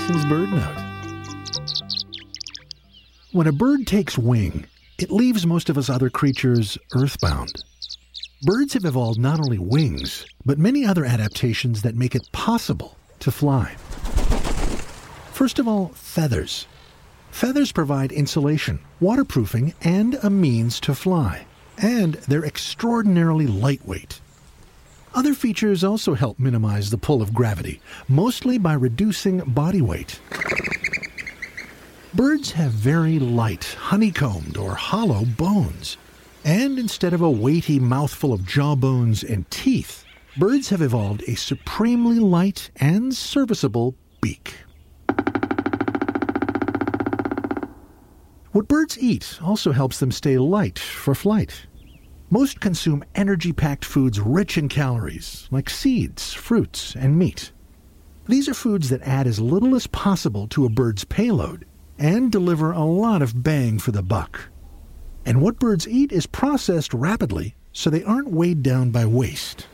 is BirdNote. When a bird takes wing, it leaves most of us other creatures earthbound. Birds have evolved not only wings, but many other adaptations that make it possible to fly. First of all, feathers. Feathers provide insulation, waterproofing, and a means to fly. And they're extraordinarily lightweight. Other features also help minimize the pull of gravity, mostly by reducing body weight. Birds have very light, honeycombed or hollow bones. And instead of a weighty mouthful of jawbones and teeth, birds have evolved a supremely light and serviceable beak. What birds eat also helps them stay light for flight. Most consume energy-packed foods rich in calories, like seeds, fruits, and meat. These are foods that add as little as possible to a bird's payload and deliver a lot of bang for the buck. And what birds eat is processed rapidly, so they aren't weighed down by waste.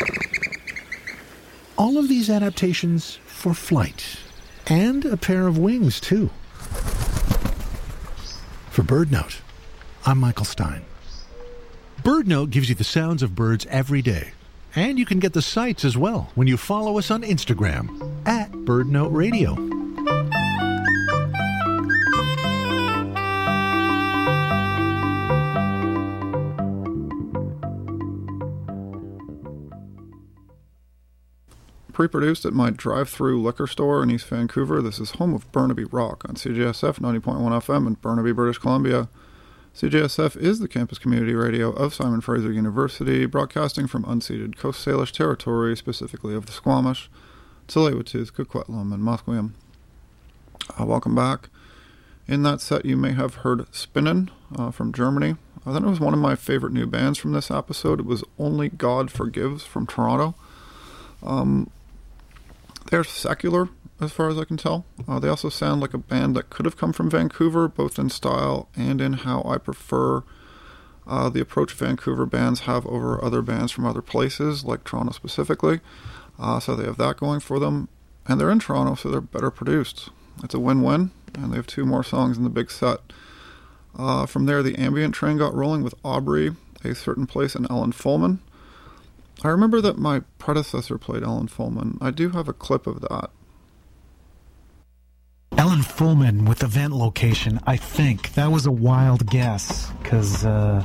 All of these adaptations for flight, and a pair of wings, too. For BirdNote, I'm Michael Stein. BirdNote gives you the sounds of birds every day. And you can get the sights as well when you follow us on Instagram @BirdNote Radio. Pre-produced at my drive-through liquor store in East Vancouver, this is home of Burnaby Rock on CJSF 90.1 FM in Burnaby, British Columbia. CJSF is the campus community radio of Simon Fraser University, broadcasting from unceded Coast Salish territory, specifically of the Squamish, Tsleil-Waututh, Coquitlam, and Musqueam. Welcome back. In that set, you may have heard Spinnen from Germany. I thought it was one of my favorite new bands from this episode. It was Only God Forgives from Toronto. They're secular, as far as I can tell. They also sound like a band that could have come from Vancouver, both in style and in how I prefer the approach Vancouver bands have over other bands from other places, like Toronto specifically. So they have that going for them. And they're in Toronto, so they're better produced. It's a win-win, and they have 2 more songs in the big set. From there, the ambient train got rolling with Aubrey, A Certain Place, and Ellen Fullman. I remember that my predecessor played Ellen Fullman. I do have a clip of that. Ellen Fullman with event location, I think. That was a wild guess, because the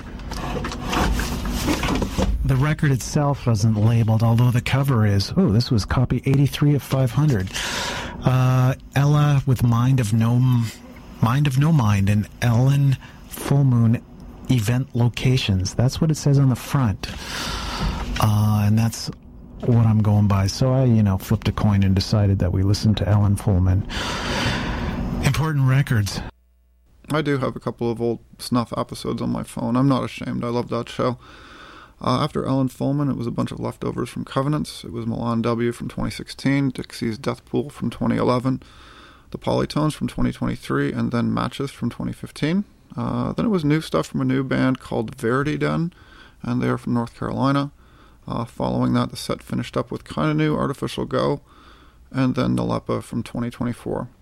record itself wasn't labeled, although the cover is. Oh, this was copy 83 of 500. Ella with Mind of No Mind, and Ellen Full Moon event locations. That's what it says on the front. And that's what I'm going by. So I, flipped a coin and decided that we listened to Ellen Fullman. Important records. I do have a couple of old snuff episodes on my phone. I'm not ashamed. I love that show. After Ellen Fullman, it was a bunch of leftovers from Covenants. It was Milan W. from 2016, Dixie's Death Pool from 2011, the Polytones from 2023, and then Matches from 2015. Then it was new stuff from a new band called Verity Den, and they're from North Carolina. Following that, the set finished up with Kinda New, Artificial Go, and then Nalepa from 2024.